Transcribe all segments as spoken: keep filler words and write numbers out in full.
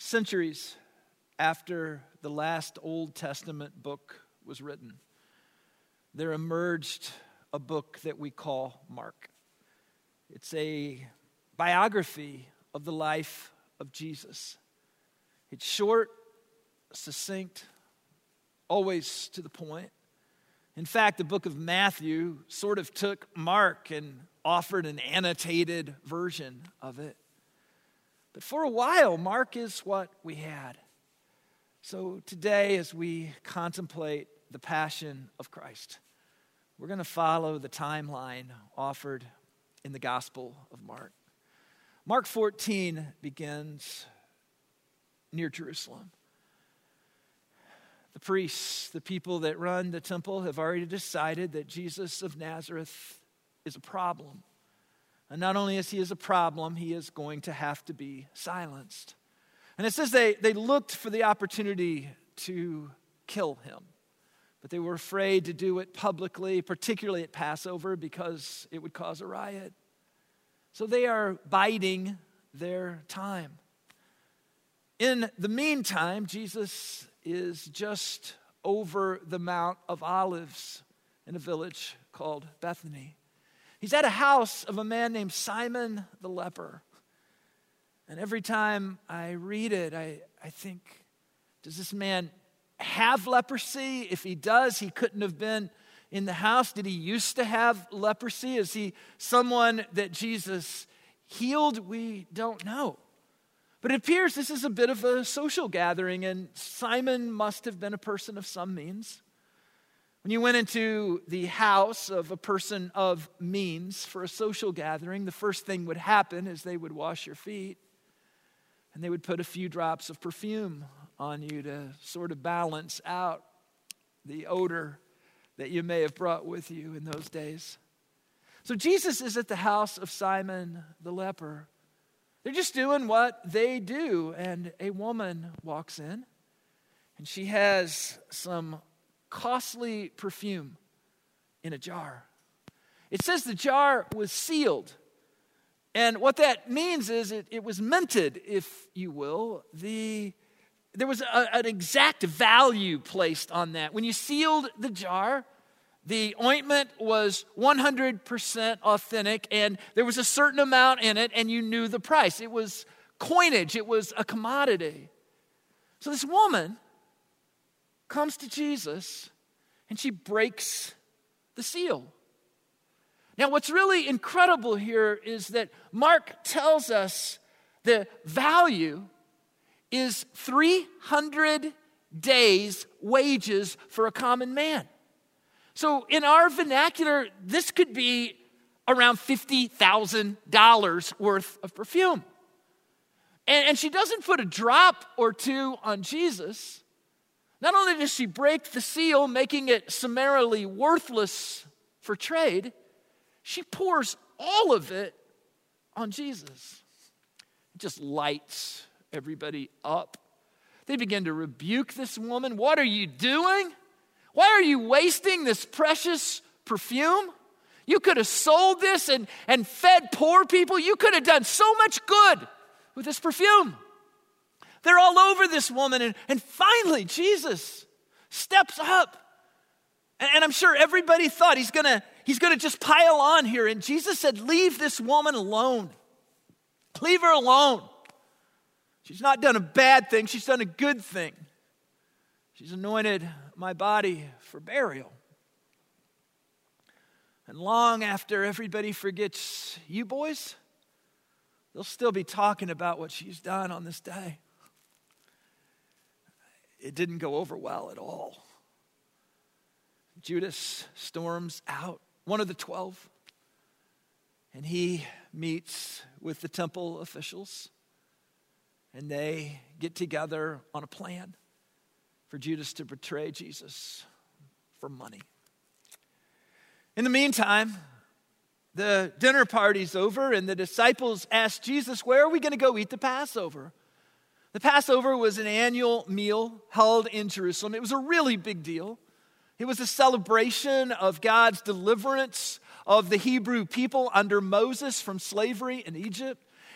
Centuries after the last Old Testament book was written, there emerged a book that we call Mark. It's a biography of the life of Jesus. It's short, succinct, always to the point. In fact, the book of Matthew sort of took Mark and offered an annotated version of it. But for a while, Mark is what we had. So today, as we contemplate the passion of Christ, we're going to follow the timeline offered in the Gospel of Mark. Mark fourteen begins near Jerusalem. The priests, the people that run the temple, have already decided that Jesus of Nazareth is a problem. And not only is he is a problem, he is going to have to be silenced. And it says they, they looked for the opportunity to kill him. But they were afraid to do it publicly, particularly at Passover, because it would cause a riot. So they are biding their time. In the meantime, Jesus is just over the Mount of Olives in a village called Bethany. He's at a house of a man named Simon the leper. And every time I read it, I, I think, does this man have leprosy? If he does, he couldn't have been in the house. Did he used to have leprosy? Is he someone that Jesus healed? We don't know. But it appears this is a bit of a social gathering, and Simon must have been a person of some means. When you went into the house of a person of means for a social gathering, the first thing would happen is they would wash your feet, and they would put a few drops of perfume on you to sort of balance out the odor that you may have brought with you in those days. So Jesus is at the house of Simon the leper. They're just doing what they do, and a woman walks in, and she has some costly perfume in a jar. It says the jar was sealed, and what that means is it, it was minted, if you will. The There was a, an exact value placed on that. When you sealed the jar, the ointment was one hundred percent authentic, and there was a certain amount in it, and you knew the price. It was coinage. It was a commodity. So this woman comes to Jesus, and she breaks the seal. Now, what's really incredible here is that Mark tells us the value is three hundred days' wages for a common man. So in our vernacular, this could be around fifty thousand dollars worth of perfume. And, and she doesn't put a drop or two on Jesus. Not only does she break the seal, making it summarily worthless for trade, she pours all of it on Jesus. It just lights everybody up. They begin to rebuke this woman. What are you doing? Why are you wasting this precious perfume? You could have sold this and, and fed poor people. You could have done so much good with this perfume. They're all over this woman. And, and finally, Jesus steps up. And, and I'm sure everybody thought he's going to he's gonna just pile on here. And Jesus said, leave this woman alone. Leave her alone. She's not done a bad thing. She's done a good thing. She's anointed my body for burial. And long after everybody forgets you boys, they'll still be talking about what she's done on this day. It didn't go over well at all. Judas storms out, one of the twelve, and he meets with the temple officials, and they get together on a plan for Judas to betray Jesus for money. In the meantime, the dinner party's over, and the disciples ask Jesus, where are we going to go eat the Passover? The Passover was an annual meal held in Jerusalem. It was a really big deal. It was a celebration of God's deliverance of the Hebrew people under Moses from slavery in Egypt.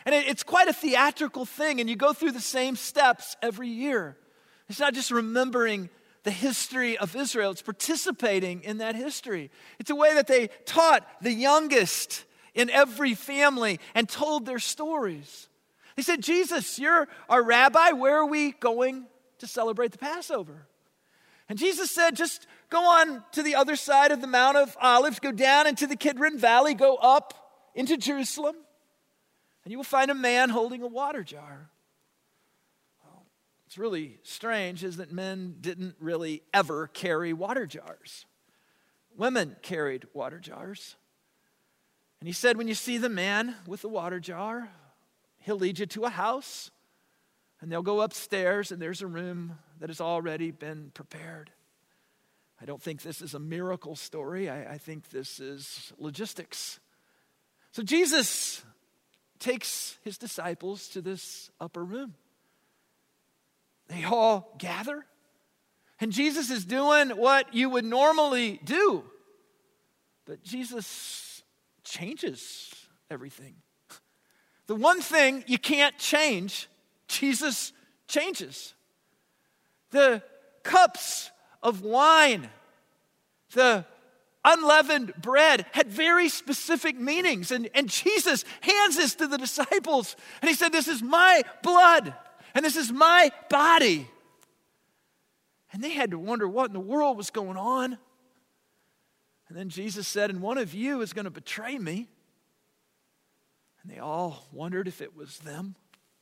And it, it's quite a theatrical thing, and you go through the same steps every year. It's not just remembering the history of Israel, it's participating in that history. It's a way that they taught the youngest in every family and told their stories. They said, Jesus, you're our rabbi. Where are we going to celebrate the Passover? And Jesus said, just go on to the other side of the Mount of Olives, go down into the Kidron Valley, go up into Jerusalem, and you will find a man holding a water jar. Well, it's really strange is that men didn't really ever carry water jars. Women carried water jars. And he said, when you see the man with the water jar, he'll lead you to a house, and they'll go upstairs, and there's a room that has already been prepared. I don't think this is a miracle story. I, I think this is logistics. So Jesus takes his disciples to this upper room. They all gather, and Jesus is doing what you would normally do. But Jesus changes everything. The one thing you can't change, Jesus changes. The cups of wine, the unleavened bread had very specific meanings. And, and Jesus hands this to the disciples. And he said, this is my blood and this is my body. And they had to wonder what in the world was going on. And then Jesus said, and one of you is going to betray me. And they all wondered if it was them.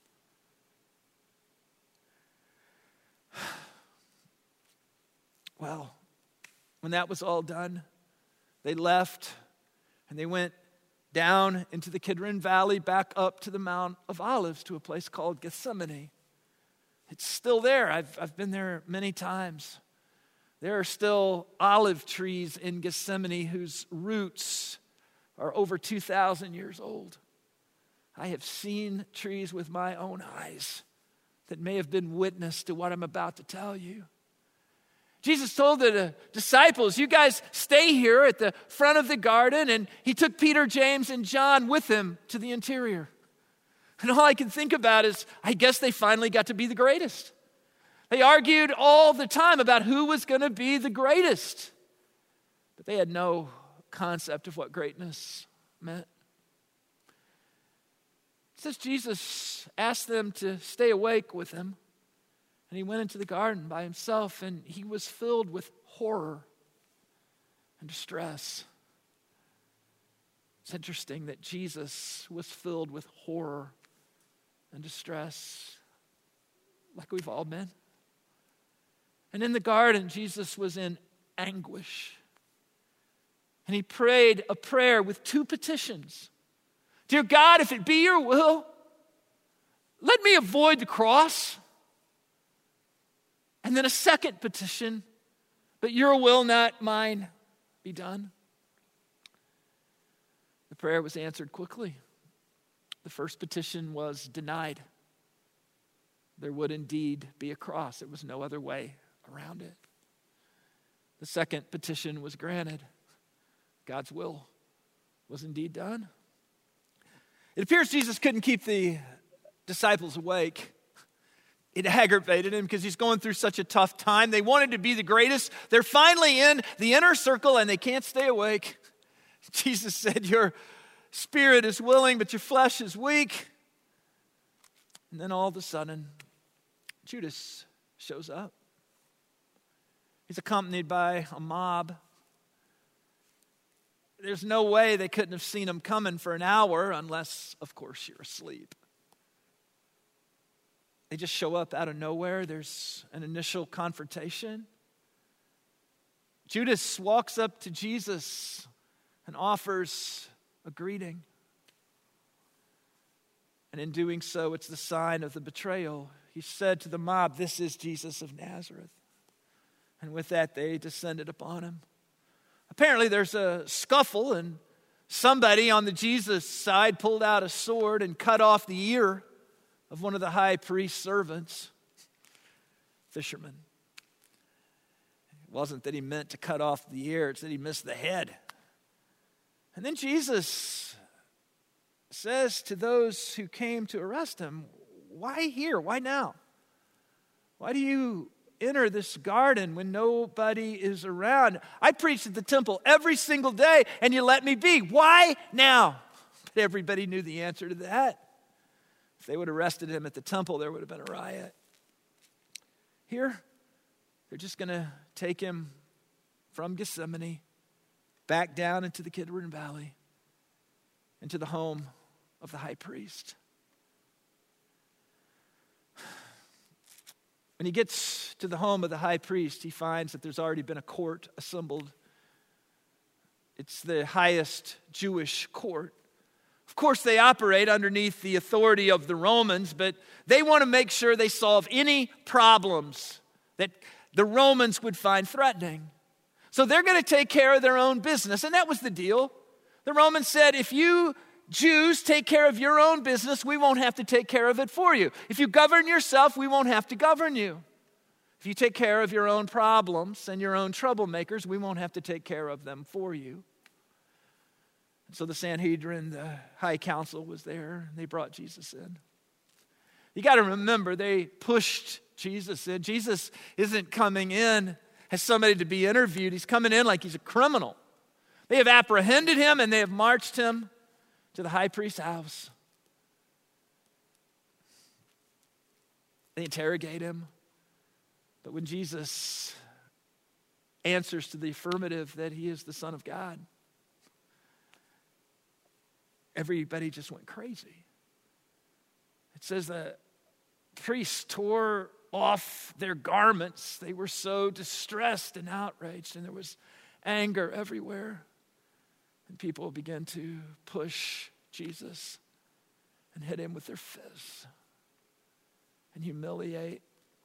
Well, when that was all done, they left and they went down into the Kidron Valley, back up to the Mount of Olives to a place called Gethsemane. It's still there. I've, I've been there many times. There are still olive trees in Gethsemane whose roots are over two thousand years old. I have seen trees with my own eyes that may have been witness to what I'm about to tell you. Jesus told the disciples, you guys stay here at the front of the garden, and he took Peter, James, and John with him to the interior. And all I can think about is, I guess they finally got to be the greatest. They argued all the time about who was going to be the greatest, but they had no concept of what greatness meant. It says Jesus asked them to stay awake with him. And he went into the garden by himself, and he was filled with horror and distress. It's interesting that Jesus was filled with horror and distress, like we've all been. And in the garden, Jesus was in anguish. And he prayed a prayer with two petitions. Dear God, if it be your will, let me avoid the cross. And then a second petition, but your will, not mine, be done. The prayer was answered quickly. The first petition was denied. There would indeed be a cross. There was no other way around it. The second petition was granted. God's will was indeed done. It appears Jesus couldn't keep the disciples awake. It aggravated him because he's going through such a tough time. They wanted to be the greatest. They're finally in the inner circle and they can't stay awake. Jesus said, your spirit is willing, but your flesh is weak. And then all of a sudden, Judas shows up. He's accompanied by a mob. There's no way they couldn't have seen him coming for an hour unless, of course, you're asleep. They just show up out of nowhere. There's an initial confrontation. Judas walks up to Jesus and offers a greeting. And in doing so, it's the sign of the betrayal. He said to the mob, this is Jesus of Nazareth. And with that, they descended upon him. Apparently, there's a scuffle, and somebody on the Jesus side pulled out a sword and cut off the ear of one of the high priest's servants, fisherman. It wasn't that he meant to cut off the ear, it's that he missed the head. And then Jesus says to those who came to arrest him, why here? Why now? Why do you enter this garden when nobody is around? I preach at the temple every single day, and you let me be. Why now? But everybody knew the answer to that. If they would have arrested him at the temple, there would have been a riot. Here, they're just going to take him from Gethsemane back down into the Kidron Valley, into the home of the high priest. When he gets to the home of the high priest, he finds that there's already been a court assembled. It's the highest Jewish court. Of course, they operate underneath the authority of the Romans, but they want to make sure they solve any problems that the Romans would find threatening. So they're going to take care of their own business, and that was the deal. The Romans said, if you Jews take care of your own business, we won't have to take care of it for you. If you govern yourself, we won't have to govern you. If you take care of your own problems and your own troublemakers, we won't have to take care of them for you. And so the Sanhedrin, the high council was there, and they brought Jesus in. You got to remember, they pushed Jesus in. Jesus isn't coming in as somebody to be interviewed. He's coming in like he's a criminal. They have apprehended him, and they have marched him to the high priest's house. They interrogate him. But when Jesus answers to the affirmative that he is the Son of God, everybody just went crazy. It says the priests tore off their garments. They were so distressed and outraged, and there was anger everywhere. And people began to push Jesus and hit him with their fists and humiliate.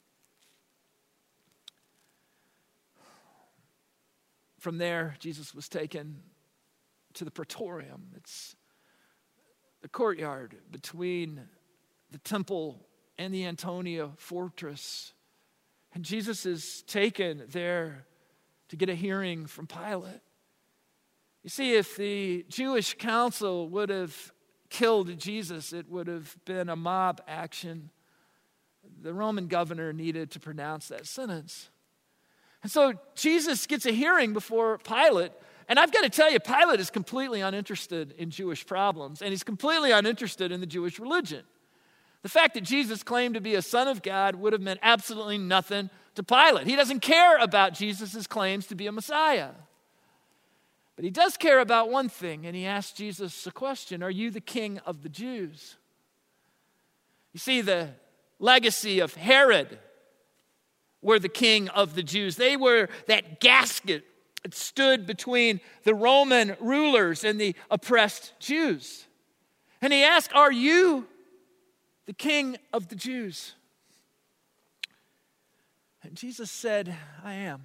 From there, Jesus was taken to the Praetorium. It's the courtyard between the temple and the Antonia fortress. And Jesus is taken there to get a hearing from Pilate. You see, if the Jewish council would have killed Jesus, it would have been a mob action. The Roman governor needed to pronounce that sentence. And so Jesus gets a hearing before Pilate. And I've got to tell you, Pilate is completely uninterested in Jewish problems, and he's completely uninterested in the Jewish religion. The fact that Jesus claimed to be a son of God would have meant absolutely nothing to Pilate. He doesn't care about Jesus' claims to be a Messiah. But he does care about one thing, and he asked Jesus a question: are you the king of the Jews? You see, the legacy of Herod were the king of the Jews. They were that gasket that stood between the Roman rulers and the oppressed Jews. And he asked, are you the king of the Jews? And Jesus said, I am.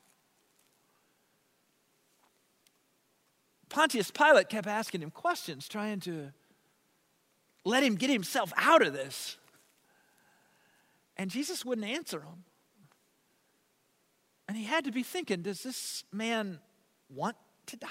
Pontius Pilate kept asking him questions, trying to let him get himself out of this. And Jesus wouldn't answer him. And he had to be thinking, does this man want to die?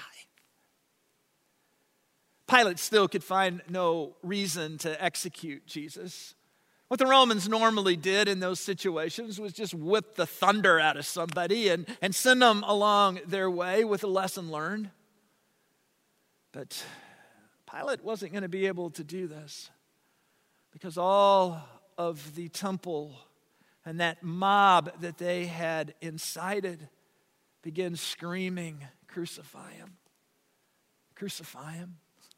Pilate still could find no reason to execute Jesus. What the Romans normally did in those situations was just whip the thunder out of somebody and, and send them along their way with a lesson learned. But Pilate wasn't going to be able to do this because all of the temple and that mob that they had incited began screaming, crucify him, crucify him.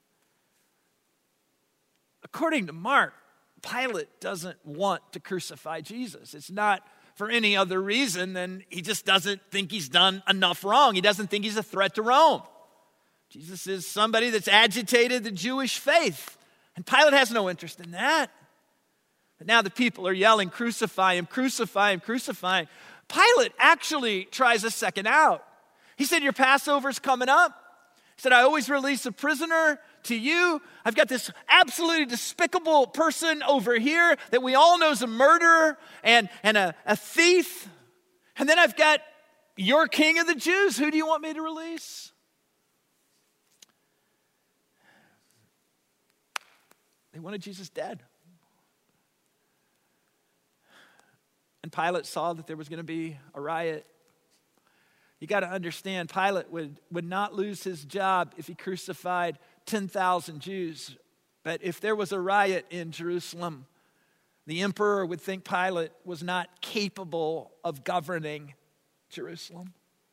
According to Mark, Pilate doesn't want to crucify Jesus. It's not for any other reason than he just doesn't think he's done enough wrong. He doesn't think he's a threat to Rome. Jesus is somebody that's agitated the Jewish faith, and Pilate has no interest in that. But now the people are yelling, crucify him, crucify him, crucify him. Pilate actually tries a second out. He said, your Passover's coming up. He said, I always release a prisoner to you. I've got this absolutely despicable person over here that we all know is a murderer and, and a, a thief. And then I've got your king of the Jews. Who do you want me to release? They wanted Jesus dead. And Pilate saw that there was going to be a riot. You got to understand, Pilate would, would not lose his job if he crucified ten thousand Jews. But if there was a riot in Jerusalem, the emperor would think Pilate was not capable of governing Jerusalem.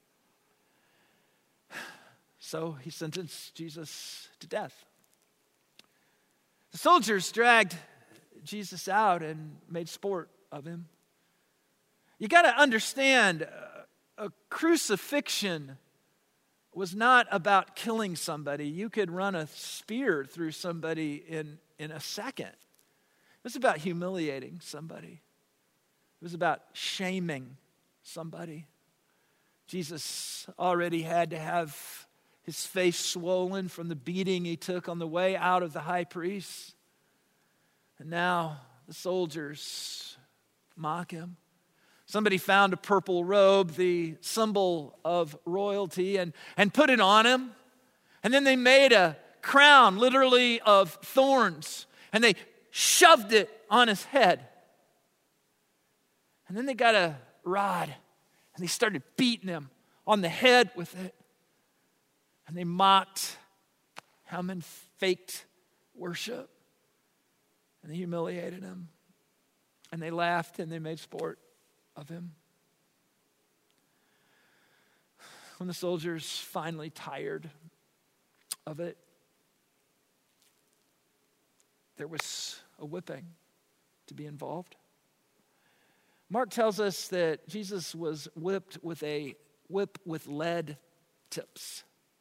So he sentenced Jesus to death. The soldiers dragged Jesus out and made sport of him. You got to understand, uh, a crucifixion was not about killing somebody. You could run a spear through somebody in, in a second. It was about humiliating somebody. It was about shaming somebody. Jesus already had to have his face swollen from the beating he took on the way out of the high priest. And now the soldiers mock him. Somebody found a purple robe, the symbol of royalty, and, and put it on him. And then they made a crown, literally of thorns, and they shoved it on his head. And then they got a rod, and they started beating him on the head with it. And they mocked him and faked worship. And they humiliated him. And they laughed and they made sport of him. When the soldiers finally tired of it, there was a whipping to be involved. Mark tells us that Jesus was whipped with a whip with lead tips.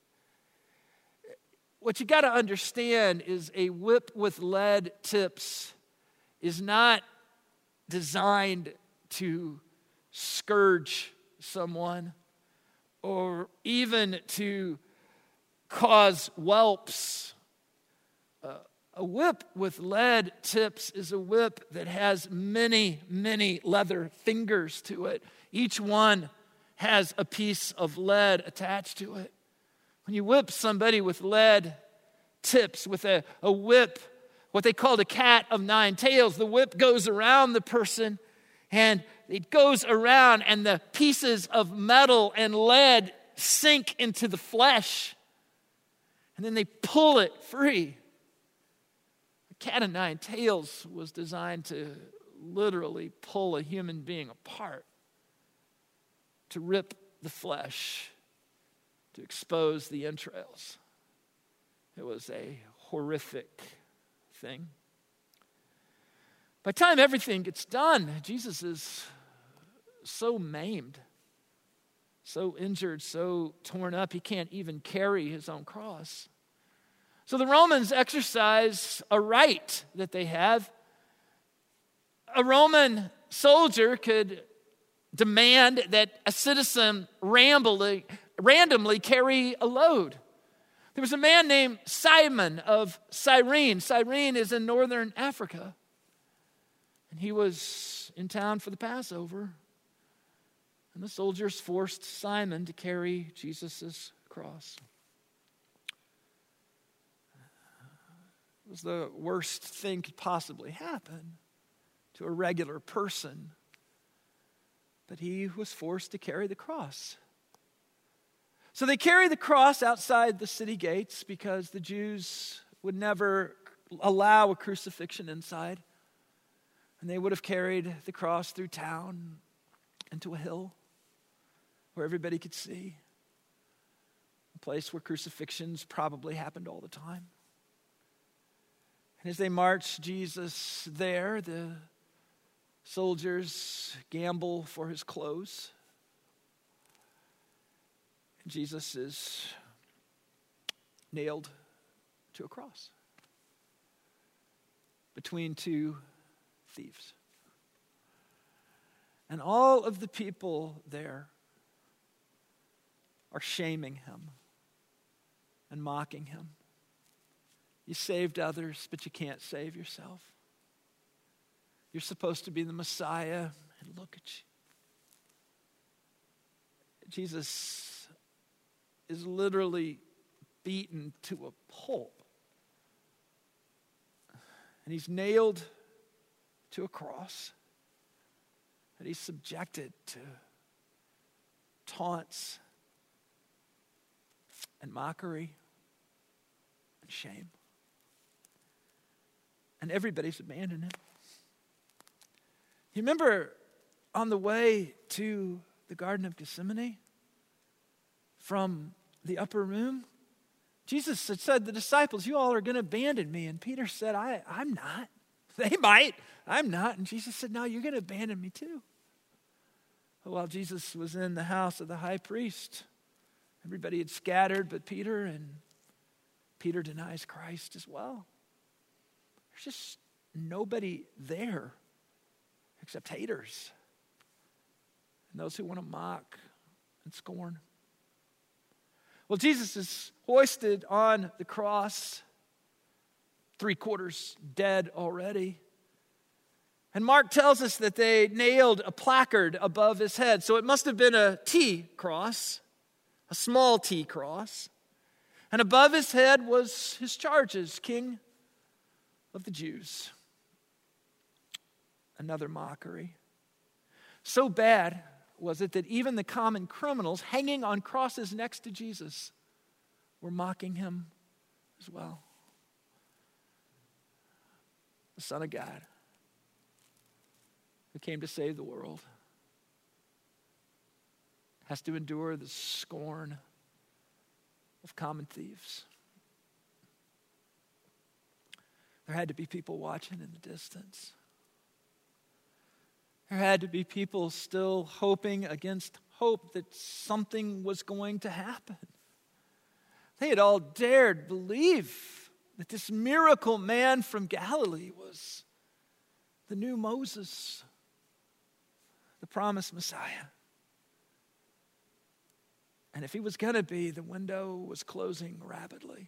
What you got to understand is a whip with lead tips is not designed to scourge someone or even to cause whelps. Uh, a whip with lead tips is a whip that has many, many leather fingers to it. Each one has a piece of lead attached to it. When you whip somebody with lead tips, with a, a whip, what they called a cat of nine tails, the whip goes around the person and it goes around and the pieces of metal and lead sink into the flesh and then they pull it free. The cat of nine tails was designed to literally pull a human being apart, to rip the flesh, to expose the entrails. It was a horrific thing. By the time everything gets done, Jesus is so maimed, so injured, so torn up, he can't even carry his own cross. So the Romans exercise a right that they have. A Roman soldier could demand that a citizen randomly, randomly carry a load. There was a man named Simon of Cyrene. Cyrene is in northern Africa. And he was in town for the Passover. And the soldiers forced Simon to carry Jesus' cross. It was the worst thing could possibly happen to a regular person. But he was forced to carry the cross. So they carry the cross outside the city gates because the Jews would never allow a crucifixion inside. And they would have carried the cross through town into a hill where everybody could see. A place where crucifixions probably happened all the time. And as they marched Jesus there, the soldiers gamble for his clothes. And Jesus is nailed to a cross between two thieves. And all of the people there are shaming him and mocking him. You saved others, but you can't save yourself. You're supposed to be the Messiah, and look at you. Jesus is literally beaten to a pulp. And he's nailed to a cross. And he's subjected to taunts and mockery and shame. And everybody's abandoned him. You remember on the way to the Garden of Gethsemane from the upper room, Jesus had said to the disciples, you all are going to abandon me. And Peter said, I, I'm not. They might. I'm not. And Jesus said, no, you're going to abandon me too. But while Jesus was in the house of the high priest, everybody had scattered but Peter, and Peter denies Christ as well. There's just nobody there except haters and those who want to mock and scorn. Well, Jesus is hoisted on the cross, three quarters dead already. And Mark tells us that they nailed a placard above his head. So it must have been a T cross, a small T cross. And above his head was his charges, King of the Jews. Another mockery. So bad was it that even the common criminals hanging on crosses next to Jesus were mocking him as well. The Son of God, who came to save the world, has to endure the scorn of common thieves. There had to be people watching in the distance. There had to be people still hoping against hope that something was going to happen. They had all dared believe that this miracle man from Galilee was the new Moses, the promised Messiah. And if he was going to be, the window was closing rapidly.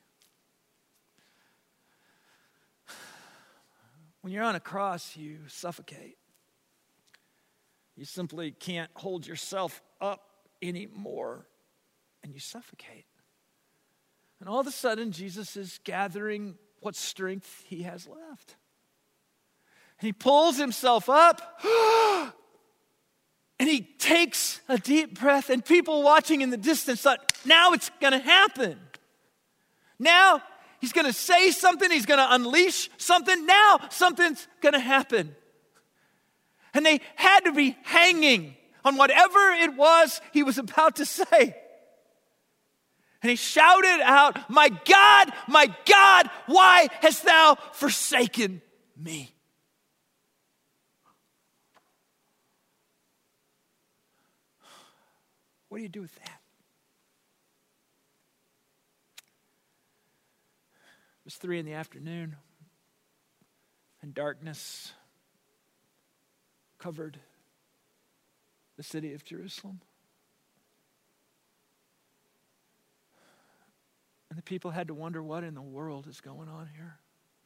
When you're on a cross, you suffocate. You simply can't hold yourself up anymore, and you suffocate. And all of a sudden, Jesus is gathering what strength he has left. And he pulls himself up, and he takes a deep breath, and people watching in the distance thought, now it's going to happen. Now he's going to say something, he's going to unleash something, now something's going to happen. And they had to be hanging on whatever it was he was about to say. And he shouted out, my God, my God, why hast thou forsaken me? What do you do with that? It was three in the afternoon, and darkness covered the city of Jerusalem. And the people had to wonder, what in the world is going on here?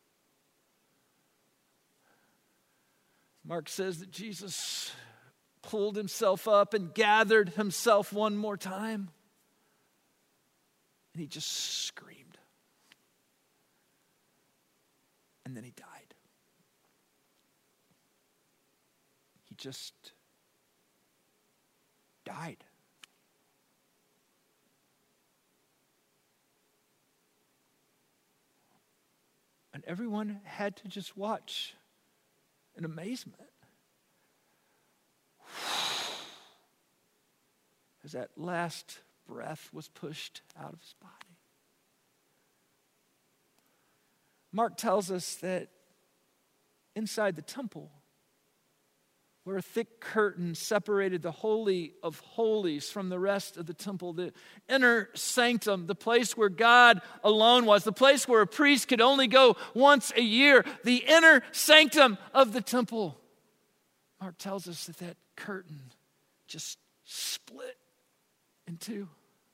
Mark says that Jesus pulled himself up and gathered himself one more time. And he just screamed. And then he died. He just died. And everyone had to just watch in amazement as that last breath was pushed out of his body. Mark tells us that inside the temple, where a thick curtain separated the Holy of Holies from the rest of the temple, the inner sanctum, the place where God alone was, the place where a priest could only go once a year, the inner sanctum of the temple. Mark tells us that that curtain just split in two.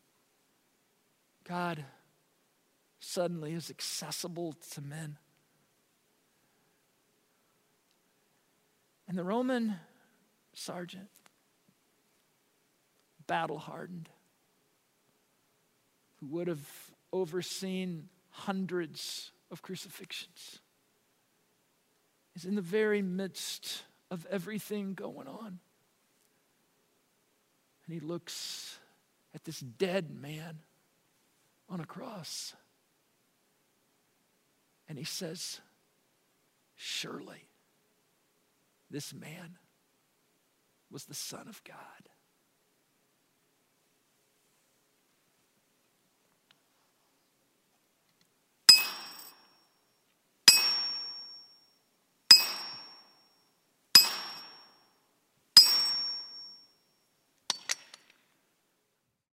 God suddenly is accessible to men. And the Roman sergeant, battle-hardened, who would have overseen hundreds of crucifixions, is in the very midst of everything going on. And he looks at this dead man on a cross. And he says, surely this man was the Son of God.